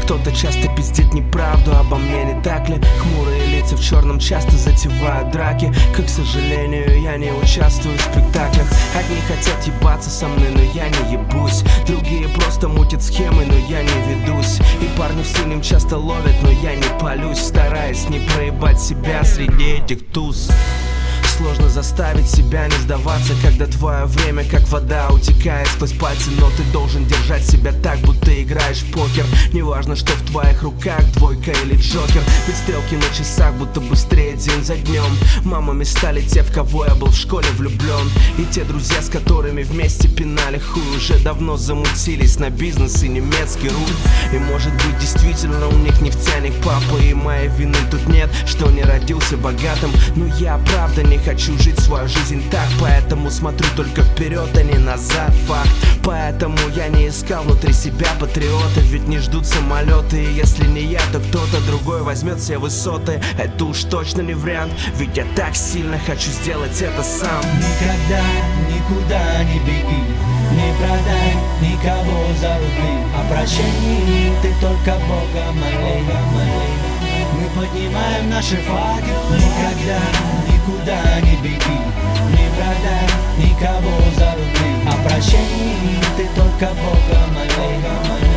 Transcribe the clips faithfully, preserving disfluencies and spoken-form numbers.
Кто-то часто пиздит неправду обо мне, не так ли? Хмурые лица в черном часто затевают драки. К сожалению, я не участвую в спектаклях. Одни хотят ебаться со мной, но я не ебусь. Другие просто мутят схемы, но я не ведусь. И парни в синем часто ловят, но я не палюсь, стараясь не проебать себя среди этих туз. Сложно заставить себя не сдаваться, когда твое время как вода утекает сквозь пальцы. Но ты должен держать себя так, будто играешь в покер. Неважно, что в твоих руках, двойка или джокер. Ведь стрелки на часах будто быстрее день за днем. Мамами стали те, в кого я был в школе влюблен. И те друзья, с которыми вместе пинали хуй, уже давно замутились на бизнес и немецкий руль. И может быть действительно у них нефтяник папа, и моей вины тут нет, что не родился богатым. Но я правда не хочу жить свою жизнь так, поэтому смотрю только вперед, а не назад, факт. Поэтому я не искал внутри себя патриота, ведь не ждут самолеты. И если не я, то кто-то другой возьмет все высоты. Это уж точно не вариант, ведь я так сильно хочу сделать это сам. Никогда никуда не беги, не продай никого за рубли. О прощении ты только Бога моли, моли. Мы поднимаем наши флаги. Никогда никуда не беги, не продай никого за рубли. О прощении ты только Бога моли, моли.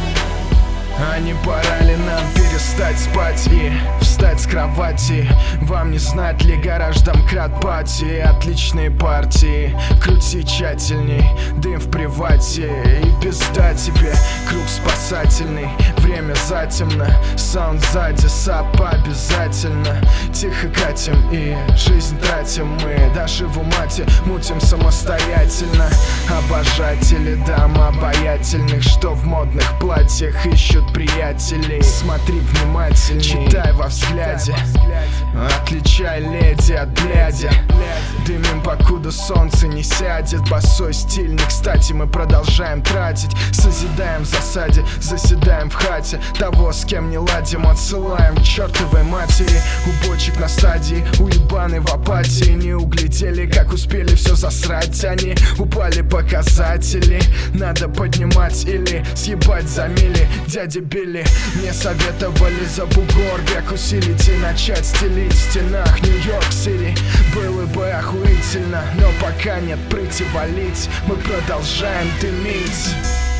А не пора ли нам перестать спать и встать с кровати? Вам не знать ли гараж, домкрат, пати? Отличные партии, крути тщательней, дым в привате. И пизда тебе, круг спасательный. Время затемно, саунд сзади, сап обязательно. Тихо катим и жизнь тратим мы. Даже в умате мутим самостоятельно. Обожатели дам обаятельных, что в модных платьях ищут приятелей. Смотри внимательней, читай во взгляде, отличай леди от бляди. Дымим, покуда солнце не сядет. Босой стильный, кстати, мы продолжаем тратить. Созидаем в засаде, заседаем в хате. Того, с кем не ладим, отсылаем к чертовой матери. У бочек на стадии, уебаны в апатии. Не углядели, как успели все засрать. Они упали показатели. Надо поднимать или съебать за мили. Дяди Билли мне советовали за бугор бег усилить и начать стелить в стенах Нью-Йорк-Сити. Было бы охуительно, но пока нет прыти валить. Мы продолжаем дымить.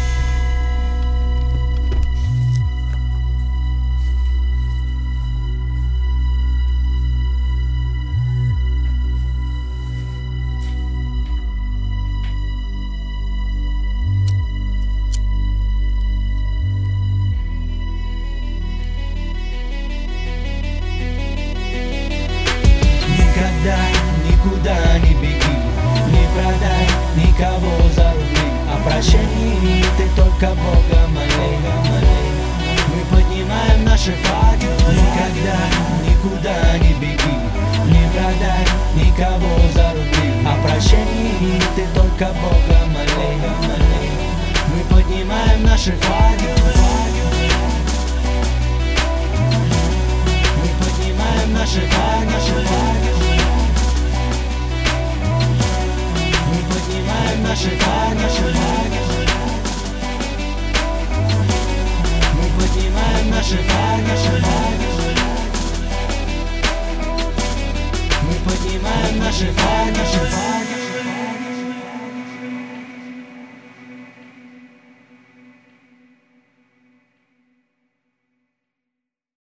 Никогда никуда не беги, не продай никого за рубли. О прощении ты только Бога моли, моли. Мы поднимаем наши флаги. Никогда никуда не беги, не продай никого за рубли. О прощении ты только Бога моли, моли. Мы поднимаем наши флаги. Мы поднимаем наши флаги, наши флаги. Наши флаги, наши флаги. Мы поднимаем наши флаги, наши флаги.